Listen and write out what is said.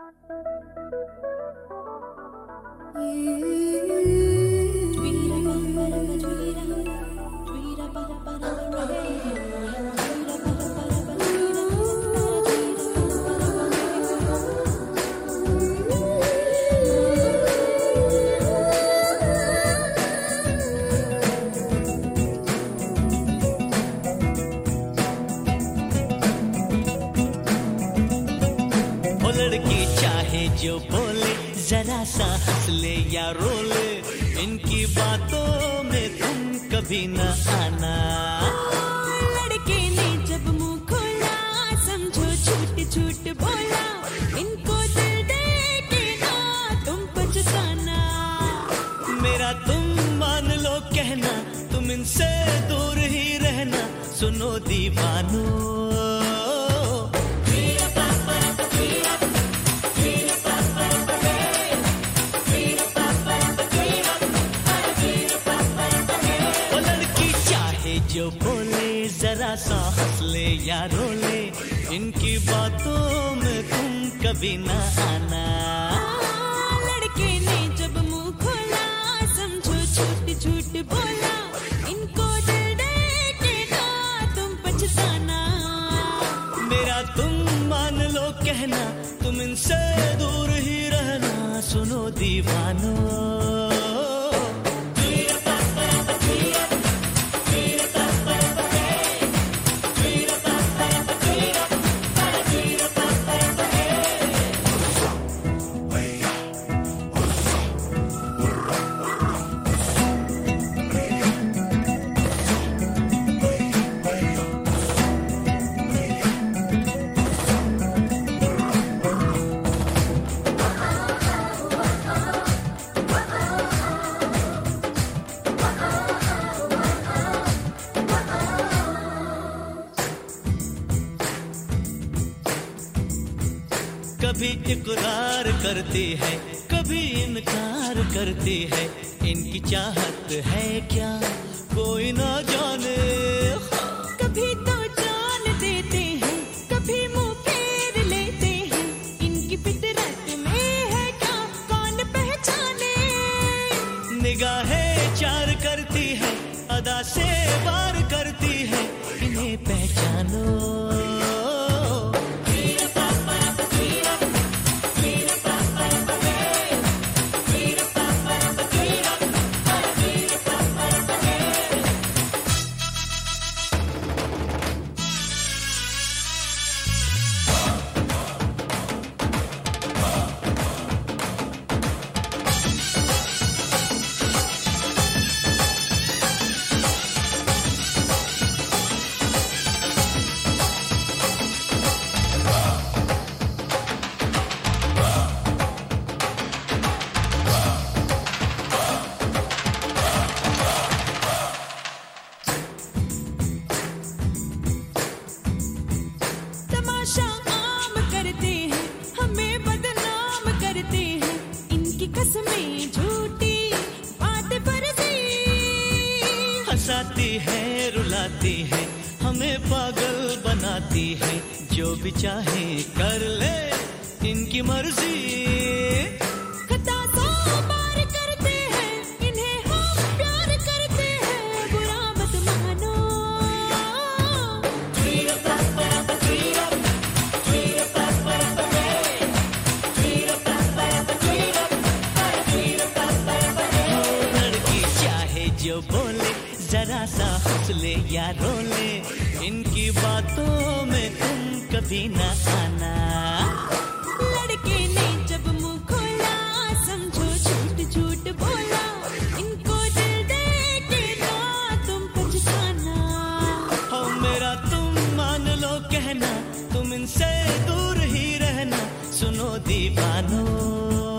जो बोले जरा सा हंस ले या रो ले, इनकी बातों में तुम कभी न आना। लड़के ने जब मुंह खोला समझो झूठ झूठ बोला, इनको दिल दे के ना तुम पछताना। मेरा तुम मान लो कहना, तुम इनसे दूर ही रहना, सुनो दीवानो। जो बोले जरा सा हंस ले या रो ले, इनकी बातों में तुम कभी न आना। लड़के ने जब मुंह खोला समझो झूठ झूठ बोला, इनको दिल दे के ना तुम पछताना। मेरा तुम मान लो कहना, तुम इनसे दूर ही रहना, सुनो दीवानो। कभी इकरार करती है, कभी इनकार करती है, इनकी चाहत है क्या कोई ना जाने। कभी तो जान देते हैं, कभी मुंह फेर लेते हैं, इनकी फितरत में है क्या कौन पहचाने। निगाहें चार करती है, अदा से वार करती है, इन्हें पहचानो। हंसाती है रुलाती है, हमें पागल बनाती है, जो भी चाहे कर ले इनकी मर्जी। खता तो पार करते हैं, इन्हें हम प्यार करते हैं, बुरा मत मानो। लड़की चाहे जो बोले जरा सा हंस ले या रो ले, इनकी बातों में तुम कभी न आना। लड़के ने जब मुंह खोला समझो झूठ झूठ बोला, इनको दिल दे के ना तुम पछताना। हो मेरा तुम मान लो कहना, तुम इनसे दूर ही रहना, सुनो दीवानो।